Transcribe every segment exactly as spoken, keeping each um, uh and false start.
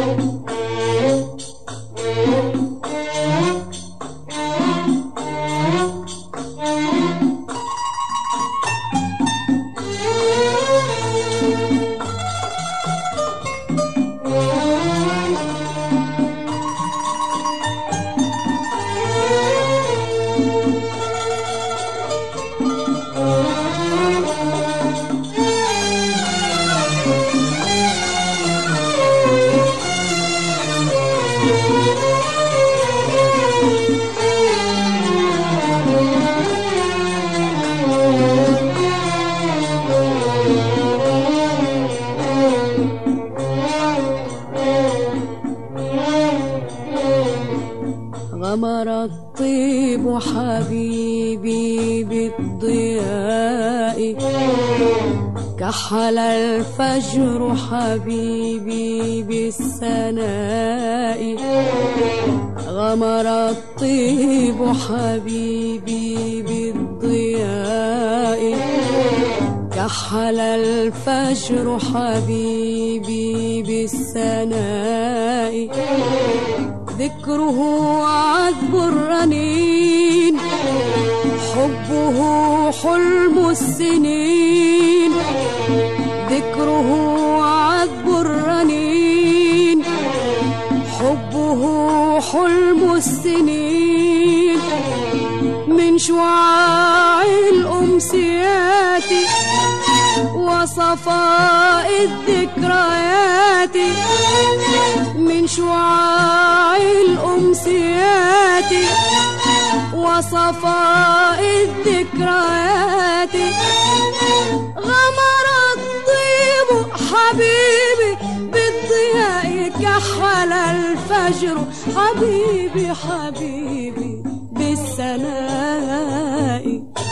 غمر الطيب حبيبي بالضياء، كحل الفجر حبيبي بالسناء. غمر الطيب حبيبي بالضياء، كحل الفجر حبيبي بالسناء. ذكره عذب الرنين، حبه حلم السنين. ذكره عذب الرنين، حبه حلم السنين. من شعاع الأمسيات وصفاء الذكريات، من شعاع الأمسيات وصفاء الذكريات. غمر الطيب حبيبي بالضياء، كحل الفجر حبيبي حبيبي بالسناء.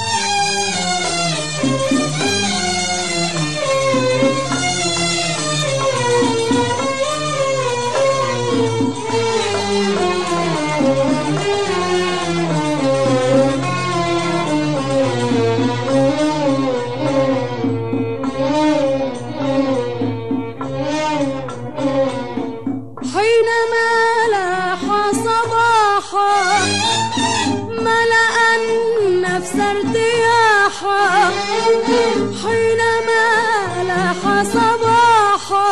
حينما لاح صباحا ملأ النفس ارتياحا، حينما لاح صباحا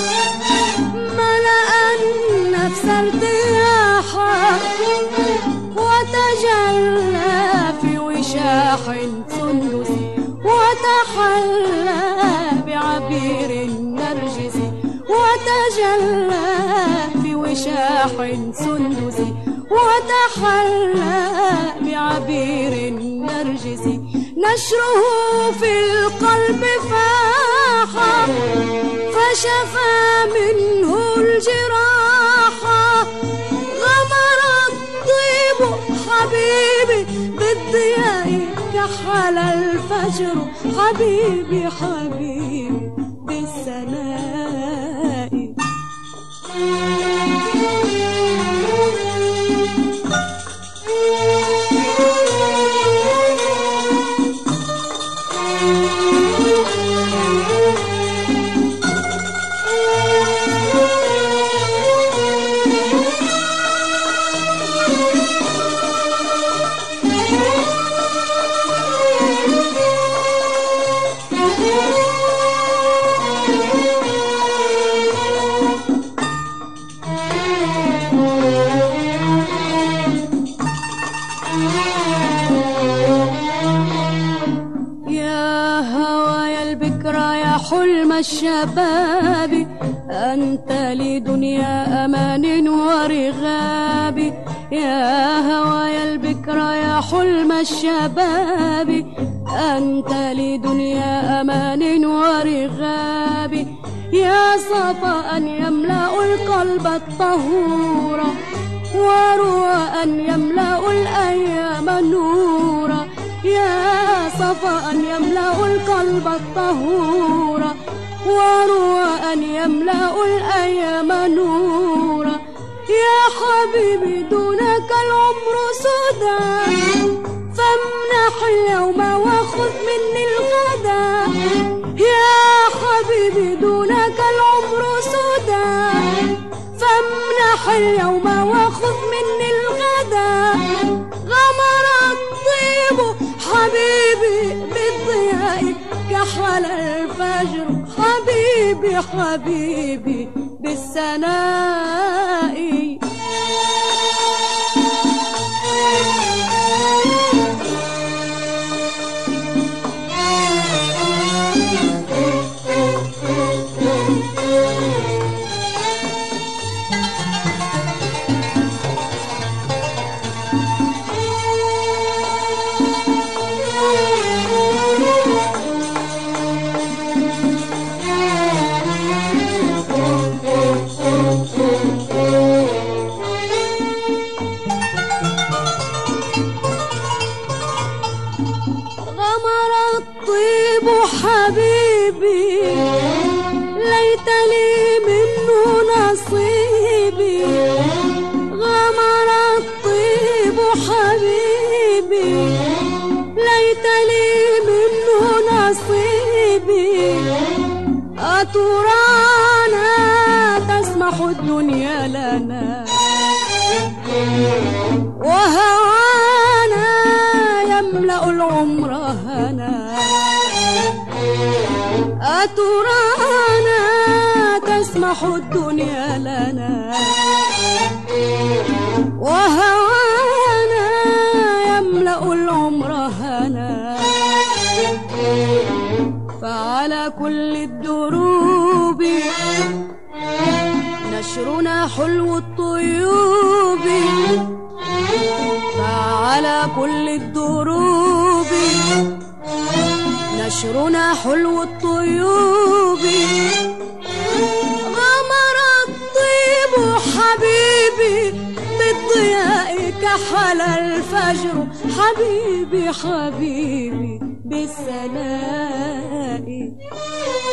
ملأ النفس ارتياحا. وتجلى في وشاح سندسي، وتحلى بعبير النرجسي. وتجلى في وشاح سندسي، وتحلى بعبير النرجسي. نشره في القلب فاحا، فشفى منه الجراحا. غمر الطيب حبيبي بالضياء، كحل الفجر حبيبي حبيبي بالسناء. حلم الشباب، أنت لدنيا أمان ورغاب. يا هوايا البكرى يا حلم الشباب، أنت لدنيا أمان ورغاب. يا صفاء يملأ القلب الطهورا، وروى يملأ الأيام نورا. يا صفاء يملأ القلب الطهورا، وروى يملأ الأيام نورا. يا حبيبي دونك العمر سدى، فامنح اليوم وخذ مني الغدا. يا حبيبي دونك العمر سدى، حبيبي بالسناء. حبيبي ليت لي منه نصيبي، غمر الطيب حبيبي ليت لي منه نصيبي. أترانا تسمح الدنيا لنا وهوانا يملأ العمر هنا. أترانا تسمح الدنيا لنا وهوانا يملأ العمر هنا. فعلى كل الدروب نشرنا حلو الطيوب، فعلى كل الدروب نشرنا حلو الطيوب. غمر الطيب حبيبي بالضياء كحل الفجر، حبيبي حبيبي بالسناء.